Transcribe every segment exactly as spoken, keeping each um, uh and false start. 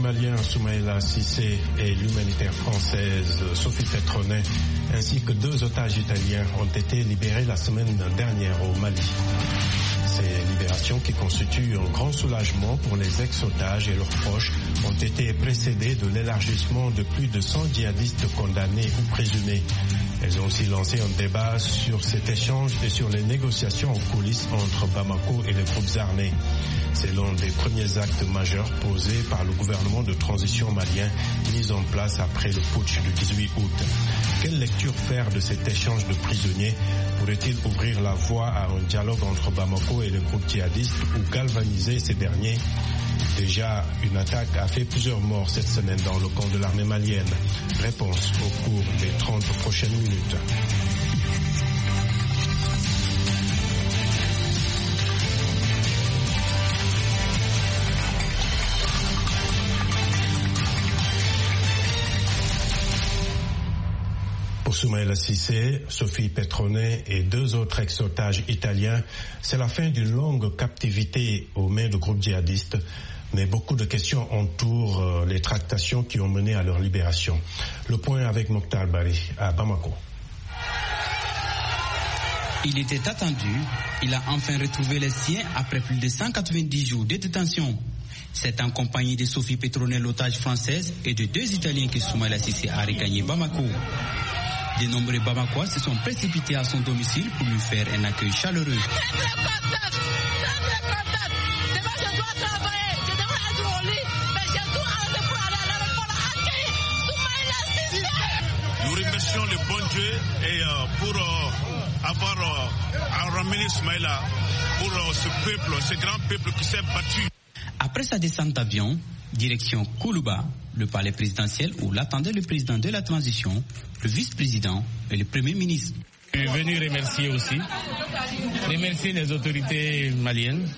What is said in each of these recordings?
malien Soumaïla Cissé et l'humanitaire française Sophie Petronet, ainsi que deux otages italiens, ont été libérés la semaine dernière au Mali. Ces libérations, qui constituent un grand soulagement pour les ex-otages et leurs proches, ont été précédées de l'élargissement de plus de cent djihadistes condamnés ou présumés. Elles ont aussi lancé un débat sur cet échange et sur les négociations en coulisses entre Bamako et les groupes armés. C'est l'un des premiers actes majeurs posés par le gouvernement de transition malien mis en place après le putsch du dix-huit août. Quelle lecture faire de cet échange de prisonniers? Pourrait-il ouvrir la voie à un dialogue entre Bamako et les groupes djihadistes ou galvaniser ces derniers? Déjà, une attaque a fait plusieurs morts cette semaine dans le camp de l'armée malienne. Réponse au cours des trente prochaines minutes. Pour Soumaïla Cissé, Sophie Petronet et deux autres ex-otages italiens, c'est la fin d'une longue captivité aux mains de groupes djihadistes. Mais beaucoup de questions entourent les tractations qui ont mené à leur libération. Le point avec Mokhtar Bari à Bamako. Il était attendu. Il a enfin retrouvé les siens après plus de cent quatre-vingt-dix jours de détention. C'est en compagnie de Sophie Petronet, l'otage française, et de deux Italiens que Soumaïla Cissé a regagné Bamako. De nombreux Bamakois se sont précipités à son domicile pour lui faire un accueil chaleureux. Nous remercions le bon Dieu et, euh, pour euh, avoir euh, ramené Soumaïla pour euh, ce peuple, ce grand peuple qui s'est battu. Après sa descente d'avion, direction Koulouba, le palais présidentiel où l'attendait le président de la transition, le vice-président et le premier ministre. Je suis venu remercier aussi, remercier les autorités maliennes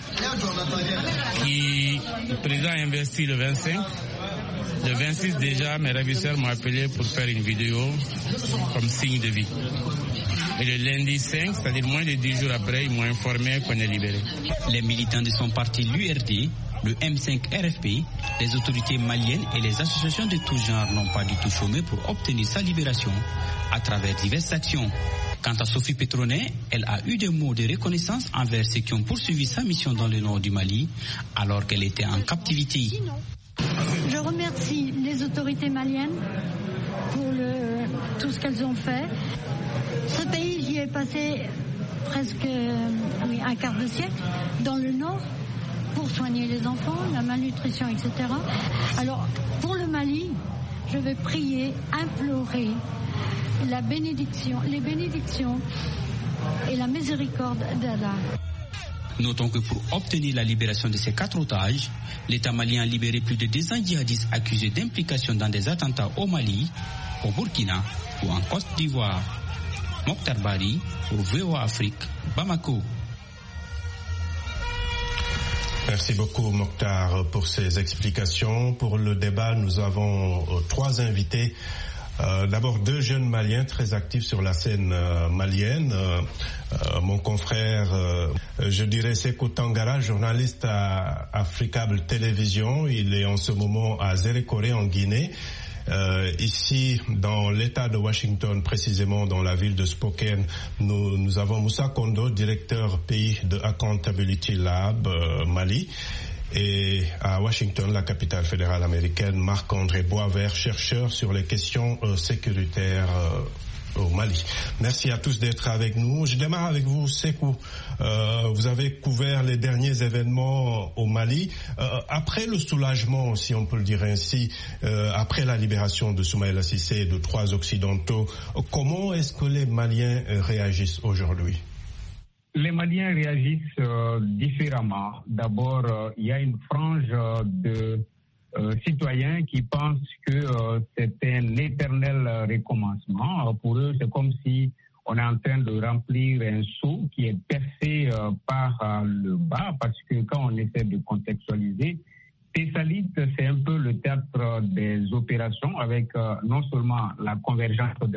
qui, le président a investi le vingt-cinq. Le vingt-six déjà, mes ravisseurs m'ont appelé pour faire une vidéo comme signe de vie. Et le lundi cinq, c'est-à-dire moins de dix jours après, ils m'ont informé qu'on est libéré. Les militants de son parti, l'U R D, le M cinq R F P, les autorités maliennes et les associations de tout genre n'ont pas du tout chômé pour obtenir sa libération à travers diverses actions. Quant à Sophie Petronet, elle a eu des mots de reconnaissance envers ceux qui ont poursuivi sa mission dans le nord du Mali alors qu'elle était en captivité. Je remercie les autorités maliennes pour le, tout ce qu'elles ont fait. Ce pays, j'y ai passé presque oui, un quart de siècle dans le nord pour soigner les enfants, la malnutrition, et cetera. Alors, pour le Mali, je vais prier, implorer la bénédiction, les bénédictions et la miséricorde d'Allah. Notons que pour obtenir la libération de ces quatre otages, l'État malien a libéré plus de deux cents djihadistes accusés d'implication dans des attentats au Mali, au Burkina ou en Côte d'Ivoire. Mokhtar Bari pour V O A Afrique, Bamako. Merci beaucoup Mokhtar pour ces explications. Pour le débat, nous avons euh, trois invités. Euh, d'abord deux jeunes Maliens très actifs sur la scène euh, malienne. Euh, euh, mon confrère, euh, je dirais Sekou Tangara, journaliste à Africable Télévision. Il est en ce moment à Zérékoré en Guinée. Euh, ici, dans l'État de Washington, précisément dans la ville de Spokane, nous, nous avons Moussa Kondo, directeur pays de Accountability Lab euh, Mali. Et à Washington, la capitale fédérale américaine, Marc-André Boisvert, chercheur sur les questions euh, sécuritaires euh, au Mali. Merci à tous d'être avec nous. Je démarre avec vous, Sekou. Euh, vous avez couvert les derniers événements au Mali. Euh, après le soulagement, si on peut le dire ainsi, euh, après la libération de Soumaïla Cissé et de trois Occidentaux, comment est-ce que les Maliens réagissent aujourd'hui ? Les Maliens réagissent euh, différemment. D'abord, euh, il y a une frange euh, de euh, citoyens qui pensent que euh, c'est un éternel euh, recommencement. Euh, pour eux, c'est comme si on est en train de remplir un seau qui est percé euh, par euh, le bas, parce que quand on essaie de contextualiser, Thessalite, c'est un peu le théâtre des opérations avec euh, non seulement la convergence de